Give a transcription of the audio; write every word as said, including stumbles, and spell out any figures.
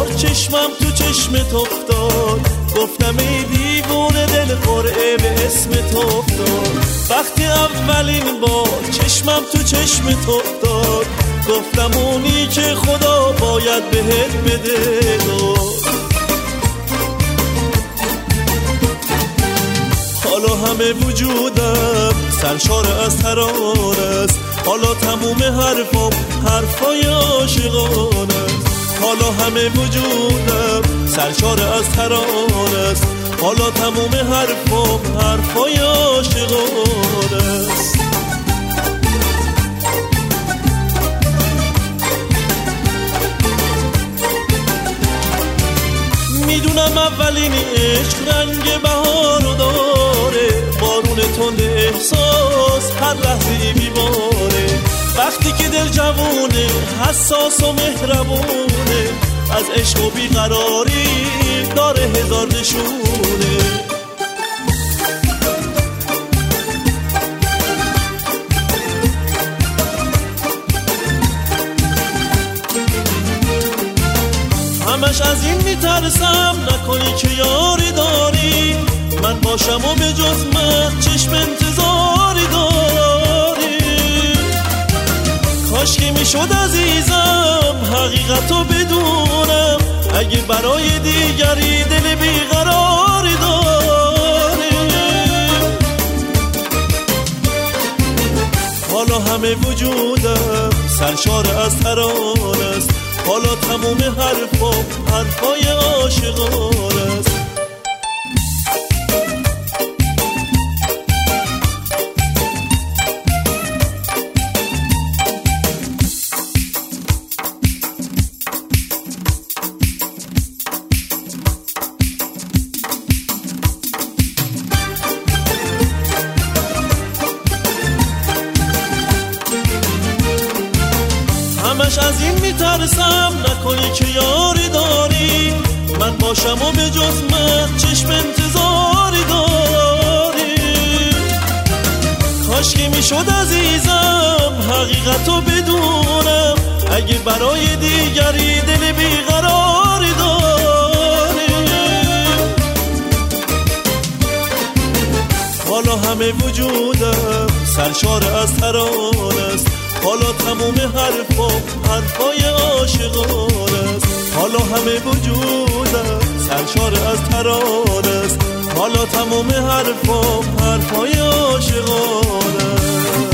بار چشمم تو چشمت افتاد، گفتم ای دیوونه دل قرعه به اسمت افتاد. وقتی اولین بار چشمم تو چشمت افتاد، گفتم اونی که خدا باید بهت بده داد. حالا همه وجودم سرشار از ترانه است، حالا تموم حرفام حرفای عاشقانه است. حالا همه وجودم سرشار از ترانه است، حالا تموم حرفام حرفای عاشقانه است. میدونم اولین عشق رنگ بهارو داره، بارون تند احساس هر لحظه میباره. وقتی که دل جوونه حساس و مهربونه، از عشق و بیقراری داره هزار نشونه. همش از این میترسم نکنی که یاری داری، من باشم و به جز من چشم انتظاری داری. کاش که میشد عزیزم حقیقتو بدونم، اگه برای دیگری دل بیقراری داری. حالا همه وجودم سرشار از ترانه است، حالا تموم حرفام حرفای عاشقانه است. همش از این میترسم نکنی که یاری داری، من باشم و به جز من چشم انتظاری داری. کاش که میشد عزیزم حقیقتو بدونم، اگه برای دیگری دل بیقراری داری. حالا همه وجودم سرشار از ترانه است، حالا تموم حرفام حرفای عاشقانه است. حالا همه وجودم سرشار از ترانه است، حالا تموم حرفام حرفای عاشقانه است.